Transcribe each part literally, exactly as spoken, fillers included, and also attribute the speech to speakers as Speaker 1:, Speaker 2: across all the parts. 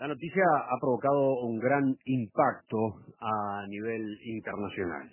Speaker 1: La noticia ha provocado un gran impacto a nivel internacional.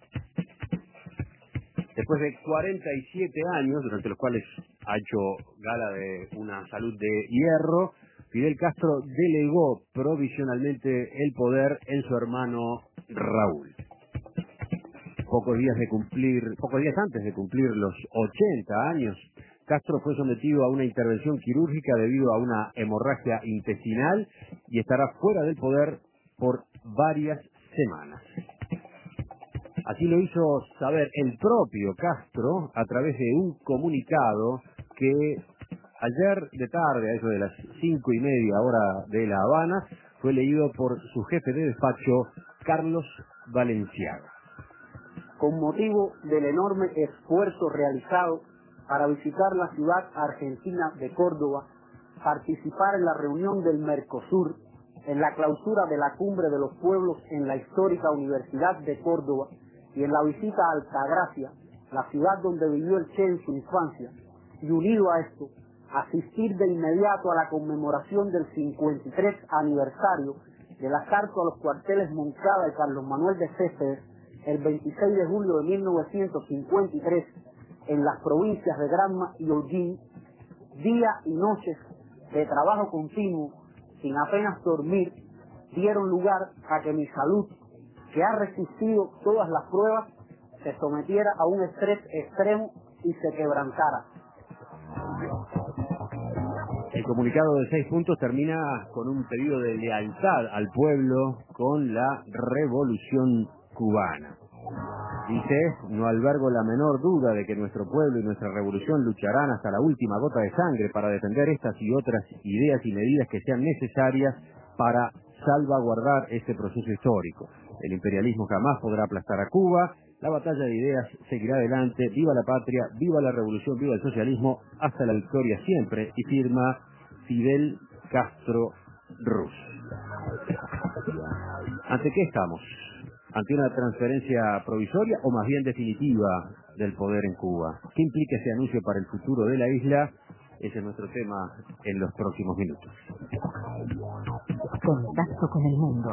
Speaker 1: Después de cuarenta y siete años, durante los cuales ha hecho gala de una salud de hierro, Fidel Castro delegó provisionalmente el poder en su hermano Raúl. Pocos días de cumplir, pocos días antes de cumplir los ochenta años, Castro fue sometido a una intervención quirúrgica debido a una hemorragia intestinal y estará fuera del poder por varias semanas. Así lo hizo saber el propio Castro a través de un comunicado que ayer de tarde, a eso de las cinco y media hora de La Habana, fue leído por su jefe de despacho, Carlos Valenciaga.
Speaker 2: Con motivo del enorme esfuerzo realizado para visitar la ciudad argentina de Córdoba, participar en la reunión del Mercosur, en la clausura de la Cumbre de los Pueblos en la histórica Universidad de Córdoba y en la visita a Altagracia, la ciudad donde vivió el Che en su infancia, y unido a esto, asistir de inmediato a la conmemoración del cincuenta y tres aniversario del asalto a los cuarteles Moncada y Carlos Manuel de Céspedes el veintiséis de julio de mil novecientos cincuenta y tres en las provincias de Granma y Holguín, día y noches de trabajo continuo, sin apenas dormir, dieron lugar a que mi salud, que ha resistido todas las pruebas, se sometiera a un estrés extremo y se quebrantara.
Speaker 1: El comunicado de seis puntos termina con un pedido de lealtad al pueblo con la revolución cubana. Dice: no albergo la menor duda de que nuestro pueblo y nuestra revolución lucharán hasta la última gota de sangre para defender estas y otras ideas y medidas que sean necesarias para salvaguardar este proceso histórico. El imperialismo jamás podrá aplastar a Cuba, la batalla de ideas seguirá adelante, viva la patria, viva la revolución, viva el socialismo, hasta la victoria siempre, y firma Fidel Castro Ruz. ¿Ante qué estamos? ¿Ante una transferencia provisoria o más bien definitiva del poder en Cuba? ¿Qué implica ese anuncio para el futuro de la isla? Ese es nuestro tema en los próximos minutos.
Speaker 3: Contacto con el mundo.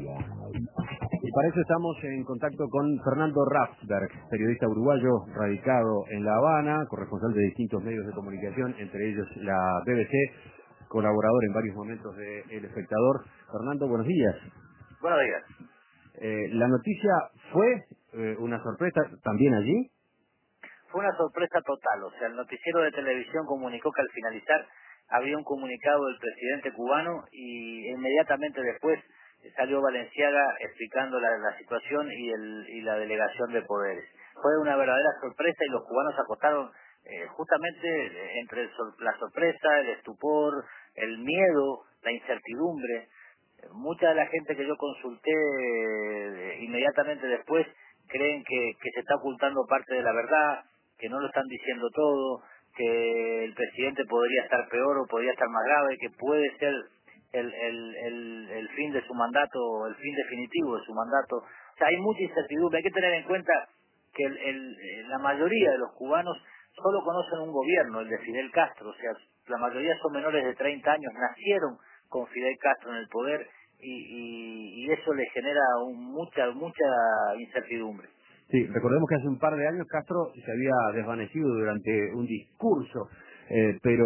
Speaker 1: Y para eso estamos en contacto con Fernando Rapsberg, periodista uruguayo radicado en La Habana, corresponsal de distintos medios de comunicación, entre ellos la B B C, colaborador en varios momentos de El Espectador. Fernando, buenos días.
Speaker 4: Buenos días.
Speaker 1: Eh, ¿La noticia fue eh, una sorpresa también allí?
Speaker 4: Fue una sorpresa total, o sea, el noticiero de televisión comunicó que al finalizar había un comunicado del presidente cubano y inmediatamente después salió Valenciaga explicando la, la situación y, el, y la delegación de poderes. Fue una verdadera sorpresa y los cubanos acostaron eh, justamente entre el, la sorpresa, el estupor, el miedo, la incertidumbre. Mucha de la gente que yo consulté eh, inmediatamente después creen que, que se está ocultando parte de la verdad, que no lo están diciendo todo, que el presidente podría estar peor o podría estar más grave, que puede ser el, el, el, el fin de su mandato, el fin definitivo de su mandato. O sea, hay mucha incertidumbre. Hay que tener en cuenta que el, el, la mayoría de los cubanos solo conocen un gobierno, el de Fidel Castro. O sea, la mayoría son menores de treinta años, nacieron con Fidel Castro en el poder y, y, y eso les genera un, mucha mucha incertidumbre.
Speaker 1: Sí, recordemos que hace un par de años Castro se había desvanecido durante un discurso, eh, pero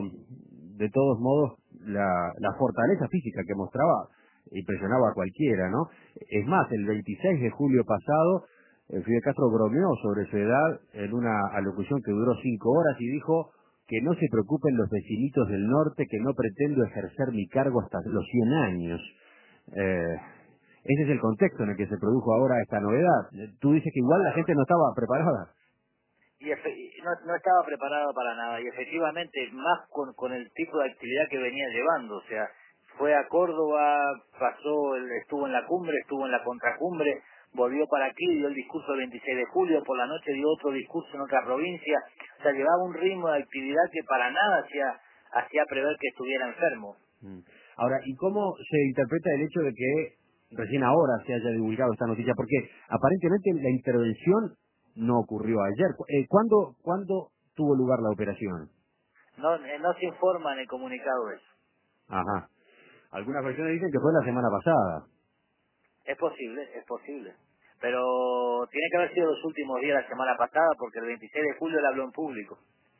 Speaker 1: de todos modos la, la fortaleza física que mostraba impresionaba a cualquiera, ¿no? Es más, el veintiséis de julio pasado, eh, Fidel Castro bromeó sobre su edad en una alocución que duró cinco horas y dijo que no se preocupen los vecinitos del norte, que no pretendo ejercer mi cargo hasta los cien años. Eh, ese es el contexto en el que se produjo ahora esta novedad. Tú dices que igual la gente no estaba preparada.
Speaker 4: Y no, no estaba preparada para nada, y efectivamente, más con, con el tipo de actividad que venía llevando. O sea, fue a Córdoba, pasó, el, estuvo en la cumbre, estuvo en la contracumbre, volvió para aquí, dio el discurso el veintiséis de julio, por la noche dio otro discurso en otra provincia. O sea, llevaba un ritmo de actividad que para nada hacía, hacía prever que estuviera enfermo.
Speaker 1: Ahora, ¿y cómo se interpreta el hecho de que recién ahora se haya divulgado esta noticia? Porque aparentemente la intervención no ocurrió ayer. Eh, ¿cuándo, ¿Cuándo tuvo lugar la operación?
Speaker 4: No, eh, no se informa en el comunicado eso.
Speaker 1: Ajá. Algunas versiones dicen que fue la semana pasada.
Speaker 4: Es posible, es posible. Pero tiene que haber sido los últimos días de la semana pasada, porque el veintiséis de julio él habló en público.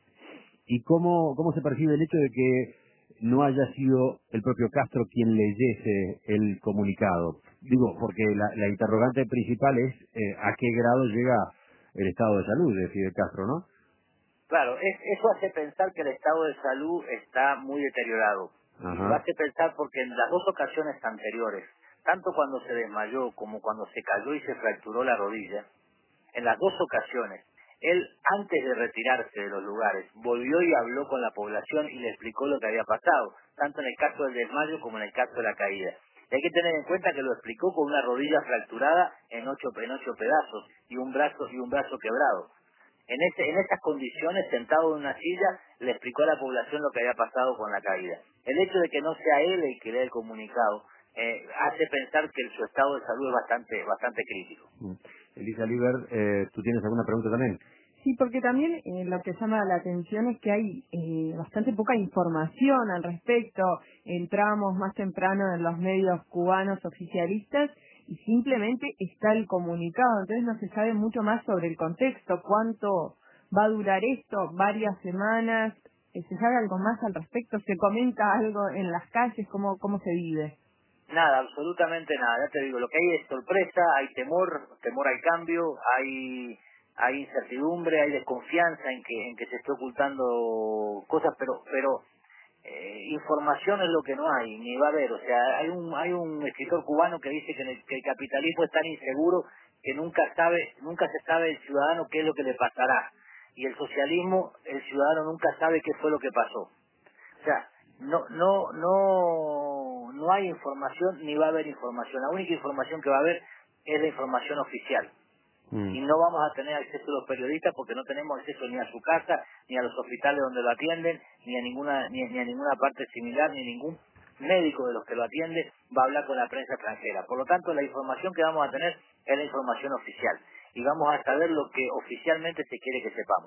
Speaker 1: ¿Y cómo, cómo se percibe el hecho de que no haya sido el propio Castro quien leyese el comunicado? Digo, porque la, la interrogante principal es eh, a qué grado llega el estado de salud de Fidel Castro, ¿no?
Speaker 4: Claro, es, eso hace pensar que el estado de salud está muy deteriorado. Y lo
Speaker 1: Ajá.
Speaker 4: hace pensar porque en las dos ocasiones anteriores, tanto cuando se desmayó como cuando se cayó y se fracturó la rodilla, en las dos ocasiones, él, antes de retirarse de los lugares, volvió y habló con la población y le explicó lo que había pasado, tanto en el caso del desmayo como en el caso de la caída. Y hay que tener en cuenta que lo explicó con una rodilla fracturada en ocho, en ocho pedazos y un brazo y un brazo quebrado. En, ese, en esas condiciones, sentado en una silla, le explicó a la población lo que había pasado con la caída. El hecho de que no sea él el que lee el comunicado eh, hace pensar que su estado de salud es bastante, bastante crítico.
Speaker 1: Mm. Elisa Liber, eh, ¿tú tienes alguna pregunta también?
Speaker 3: Sí, porque también eh, lo que llama la atención es que hay eh, bastante poca información al respecto. Entramos más temprano en los medios cubanos oficialistas y simplemente está el comunicado, entonces no se sabe mucho más sobre el contexto, cuánto va a durar esto, varias semanas, eh, ¿se sabe algo más al respecto? ¿Se comenta algo en las calles? ¿Cómo, cómo se vive?
Speaker 4: Nada, absolutamente nada. Ya te digo, lo que hay es sorpresa, hay temor, temor al cambio, hay hay incertidumbre, hay desconfianza en que en que se esté ocultando cosas, pero pero eh, información es lo que no hay, ni va a haber. O sea, hay un hay un escritor cubano que dice que, en el, que el capitalismo es tan inseguro que nunca sabe nunca se sabe el ciudadano qué es lo que le pasará, y el socialismo, el ciudadano nunca sabe qué fue lo que pasó. O sea, no, no, no, no hay información ni va a haber información. La única información que va a haber es la información oficial.
Speaker 1: Mm.
Speaker 4: Y no vamos a tener acceso a los periodistas porque no tenemos acceso ni a su casa, ni a los hospitales donde lo atienden, ni a ninguna, ni, ni a ninguna parte similar, ni ningún médico de los que lo atiende va a hablar con la prensa extranjera. Por lo tanto, la información que vamos a tener es la información oficial. Y vamos a saber lo que oficialmente se quiere que sepamos.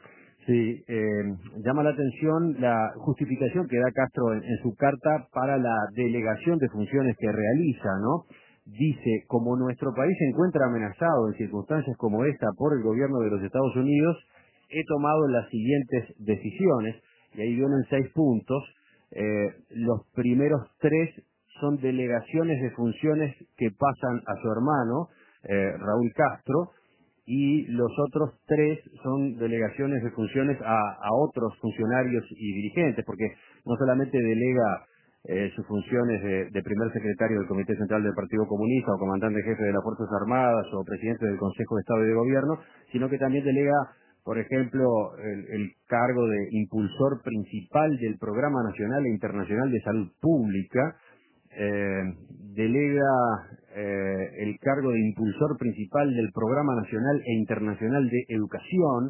Speaker 1: Sí, eh, llama la atención la justificación que da Castro en, en su carta para la delegación de funciones que realiza, ¿no? Dice, como nuestro país se encuentra amenazado en circunstancias como esta por el gobierno de los Estados Unidos, he tomado las siguientes decisiones, y ahí vienen seis puntos. Eh, los primeros tres son delegaciones de funciones que pasan a su hermano, eh, Raúl Castro, y los otros tres son delegaciones de funciones a, a otros funcionarios y dirigentes, porque no solamente delega eh, sus funciones de, de primer secretario del Comité Central del Partido Comunista o comandante jefe de las Fuerzas Armadas o presidente del Consejo de Estado y de Gobierno, sino que también delega, por ejemplo, el, el cargo de impulsor principal del Programa Nacional e Internacional de Salud Pública, eh, delega eh, el cargo de impulsor principal del Programa Nacional e Internacional de Educación,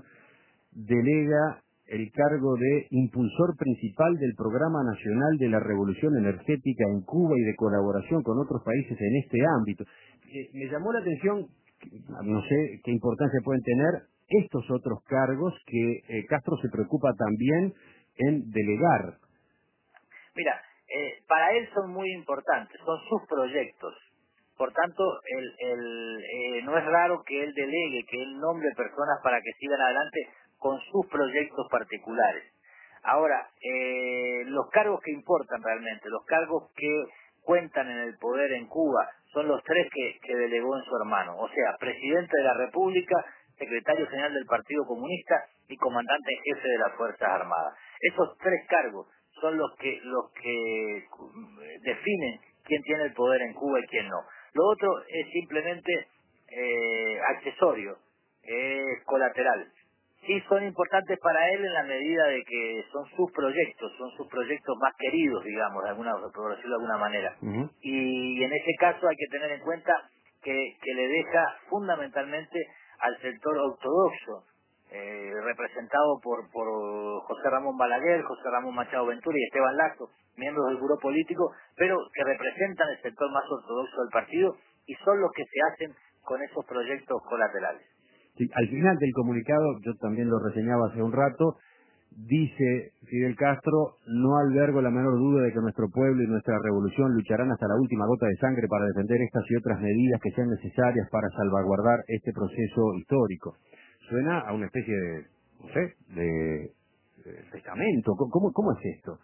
Speaker 1: delega el cargo de impulsor principal del Programa Nacional de la Revolución Energética en Cuba y de colaboración con otros países en este ámbito. Eh, me llamó la atención, no sé qué importancia pueden tener estos otros cargos que eh, Castro se preocupa también en delegar.
Speaker 4: Mira, eh, para él son muy importantes, son sus proyectos. Por tanto, el, el, eh, no es raro que él delegue, que él nombre personas para que sigan adelante con sus proyectos particulares. Ahora, eh, los cargos que importan realmente, los cargos que cuentan en el poder en Cuba, son los tres que, que delegó en su hermano. O sea, presidente de la República, secretario general del Partido Comunista y comandante en jefe de las Fuerzas Armadas. Esos tres cargos son los que los que definen quién tiene el poder en Cuba y quién no. Lo otro es simplemente eh, accesorio, es colateral. Sí son importantes para él en la medida de que son sus proyectos, son sus proyectos más queridos, digamos, de alguna, por decirlo de alguna manera.
Speaker 1: Uh-huh.
Speaker 4: Y en ese caso hay que tener en cuenta que, que le deja fundamentalmente al sector ortodoxo, Eh, representado por, por José Ramón Balaguer, José Ramón Machado Ventura y Esteban Lazo, miembros del buró político, pero que representan el sector más ortodoxo del partido y son los que se hacen con esos proyectos colaterales.
Speaker 1: Sí, al final del comunicado, yo también lo reseñaba hace un rato, Dice Fidel Castro: no albergo la menor duda de que nuestro pueblo y nuestra revolución lucharán hasta la última gota de sangre para defender estas y otras medidas que sean necesarias para salvaguardar este proceso histórico. Suena a una especie de, no sé, de, de testamento. ¿Cómo, cómo es esto?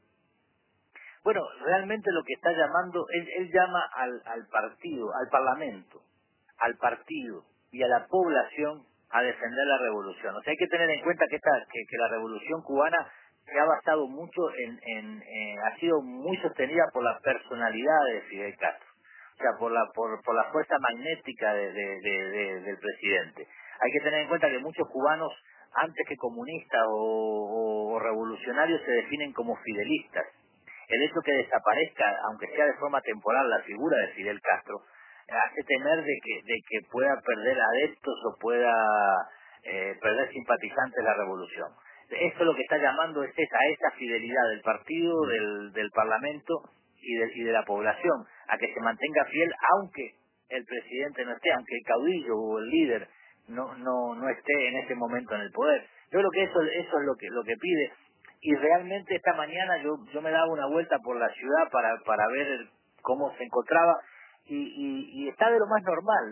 Speaker 4: Bueno, realmente lo que está llamando, él, él llama al, al partido, al parlamento, al partido y a la población a defender la revolución. O sea, hay que tener en cuenta que esta, que, que la revolución cubana se ha basado mucho en, en eh, ha sido muy sostenida por la personalidad de Fidel Castro, o sea, por la por, por la fuerza magnética de, de, de, de, del presidente. Hay que tener en cuenta que muchos cubanos, antes que comunistas o, o, o revolucionarios, se definen como fidelistas. El hecho que desaparezca, aunque sea de forma temporal, la figura de Fidel Castro, hace temer de que de que pueda perder adeptos o pueda eh, perder simpatizantes la revolución. Esto lo que está llamando es esa, a esa fidelidad del partido, del, del parlamento y de, y de la población, a que se mantenga fiel aunque el presidente no esté, aunque el caudillo o el líder no no no esté en ese momento en el poder. Yo creo que eso eso es lo que lo que pide. Y realmente esta mañana yo yo me daba una vuelta por la ciudad para para ver cómo se encontraba y, y, y está de lo más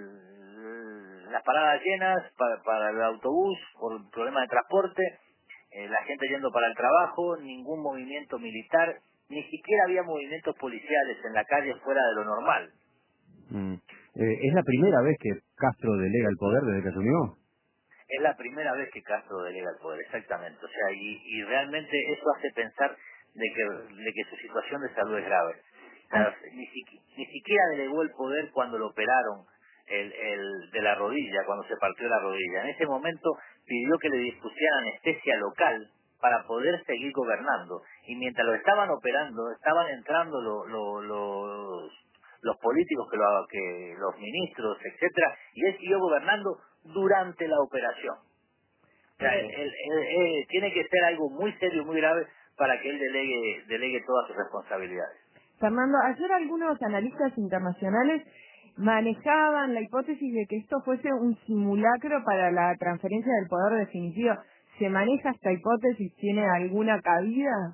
Speaker 4: normal. Las paradas llenas para, para el autobús por problemas de transporte, eh, la gente yendo para el trabajo, ningún movimiento militar, ni siquiera había movimientos policiales en la calle fuera de lo normal.
Speaker 1: Mm. Eh, ¿Es la primera vez que Castro delega el poder desde que asumió?
Speaker 4: Es la primera vez que Castro delega el poder, exactamente. O sea, y, y realmente eso hace pensar de que, de que su situación de salud es grave. O sea, ni, siqui, ni siquiera delegó el poder cuando lo operaron el, el, de la rodilla, cuando se partió la rodilla. En ese momento pidió que le dispusieran anestesia local para poder seguir gobernando. Y mientras lo estaban operando, estaban entrando lo, lo, los, los políticos, que, lo, que los ministros, etcétera, y él siguió gobernando durante la operación. O sea, él, él, él, él, tiene que ser algo muy serio, muy grave, para que él delegue, delegue todas sus responsabilidades.
Speaker 3: Fernando, ayer algunos analistas internacionales manejaban la hipótesis de que esto fuese un simulacro para la transferencia del poder definitivo. ¿Se maneja esta hipótesis? ¿Tiene alguna cabida?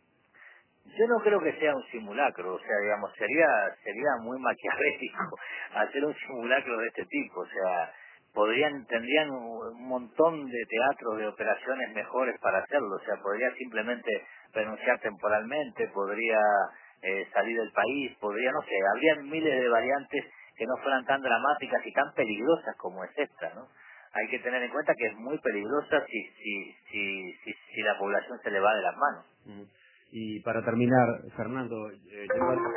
Speaker 4: Yo no creo que sea un simulacro, o sea, digamos, sería sería muy maquiavélico hacer un simulacro de este tipo, o sea, podrían tendrían un montón de teatros de operaciones mejores para hacerlo, o sea, podría simplemente renunciar temporalmente, podría eh, salir del país, podría, no sé, habría miles de variantes que no fueran tan dramáticas y tan peligrosas como es esta, ¿no? Hay que tener en cuenta que es muy peligrosa si si si si, si la población se le va de las manos.
Speaker 1: Mm. Y para terminar, Fernando, eh,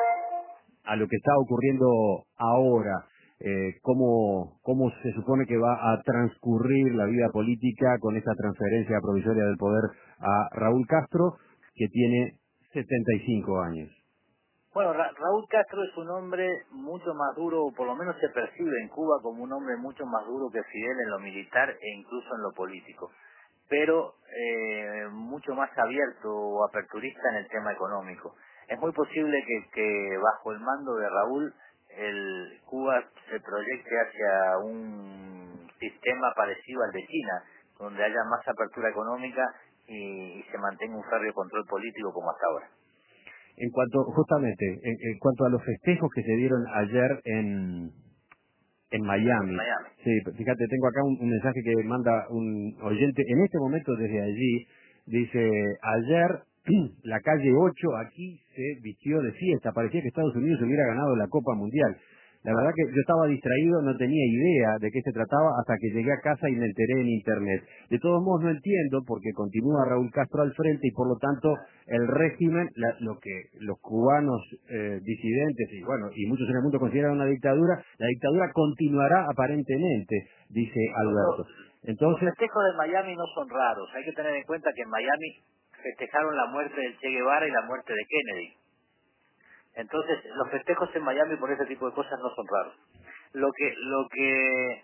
Speaker 1: a lo que está ocurriendo ahora, eh, ¿cómo, ¿cómo se supone que va a transcurrir la vida política con esta transferencia provisoria del poder a Raúl Castro, que tiene setenta y cinco años?
Speaker 4: Bueno, Ra Raúl Castro es un hombre mucho más duro, o por lo menos se percibe en Cuba como un hombre mucho más duro que Fidel en lo militar e incluso en lo político, pero eh, mucho más abierto o aperturista en el tema económico. Es muy posible que, que bajo el mando de Raúl, el Cuba se proyecte hacia un sistema parecido al de China, donde haya más apertura económica y, y se mantenga un férreo control político como hasta ahora.
Speaker 1: En cuanto, justamente, en, en cuanto a los festejos que se dieron ayer en, en Miami.
Speaker 4: Miami.
Speaker 1: Sí, fíjate, tengo acá un, un mensaje que manda un oyente en este momento desde allí. Dice: ayer la calle ocho aquí se vistió de fiesta, parecía que Estados Unidos hubiera ganado la Copa Mundial. La verdad que yo estaba distraído, no tenía idea de qué se trataba hasta que llegué a casa y me enteré en internet. De todos modos no entiendo, porque continúa Raúl Castro al frente y por lo tanto el régimen, la, lo que los cubanos eh, disidentes y bueno y muchos en el mundo consideran una dictadura, la dictadura continuará aparentemente, dice Alberto. Entonces,
Speaker 4: los festejos de Miami no son raros, hay que tener en cuenta que en Miami festejaron la muerte del Che Guevara y la muerte de Kennedy. Entonces, los festejos en Miami por ese tipo de cosas no son raros. Lo que lo que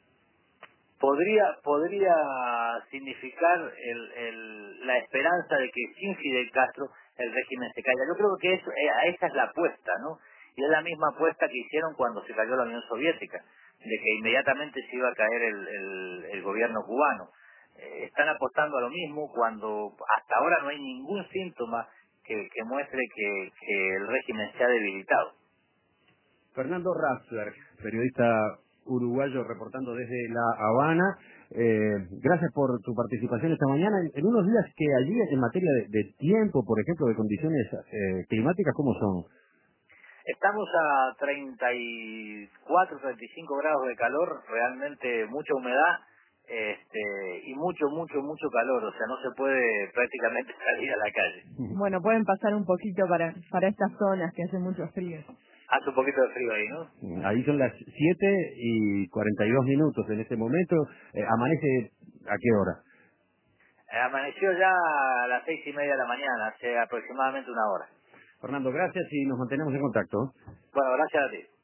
Speaker 4: podría podría significar el, el, la esperanza de que sin Fidel Castro el régimen se caiga. Yo creo que eso, eh, esa es la apuesta, ¿no? Y es la misma apuesta que hicieron cuando se cayó la Unión Soviética, de que inmediatamente se iba a caer el, el, el gobierno cubano. eh, están apostando a lo mismo cuando hasta ahora no hay ningún síntoma que, que muestre que, que el régimen se ha debilitado.
Speaker 1: Fernando Raffler, periodista uruguayo reportando desde La Habana. Eh, gracias por tu participación esta mañana. En, en unos días que allí, en materia de, de tiempo, por ejemplo, de condiciones eh, climáticas, ¿cómo son?
Speaker 4: Estamos a treinta y cuatro, treinta y cinco grados de calor, realmente mucha humedad este, y mucho, mucho, mucho calor, o sea, no se puede prácticamente salir a la calle.
Speaker 3: Bueno, pueden pasar un poquito para, para estas zonas que hace mucho frío.
Speaker 4: Hace un poquito de frío ahí, ¿no?
Speaker 1: Ahí son las siete y cuarenta y dos minutos en este momento. Eh, ¿Amanece a qué hora?
Speaker 4: Eh, Amaneció ya a las seis y media de la mañana, hace aproximadamente una hora.
Speaker 1: Fernando, gracias y nos mantenemos en contacto.
Speaker 4: Bueno, gracias a ti.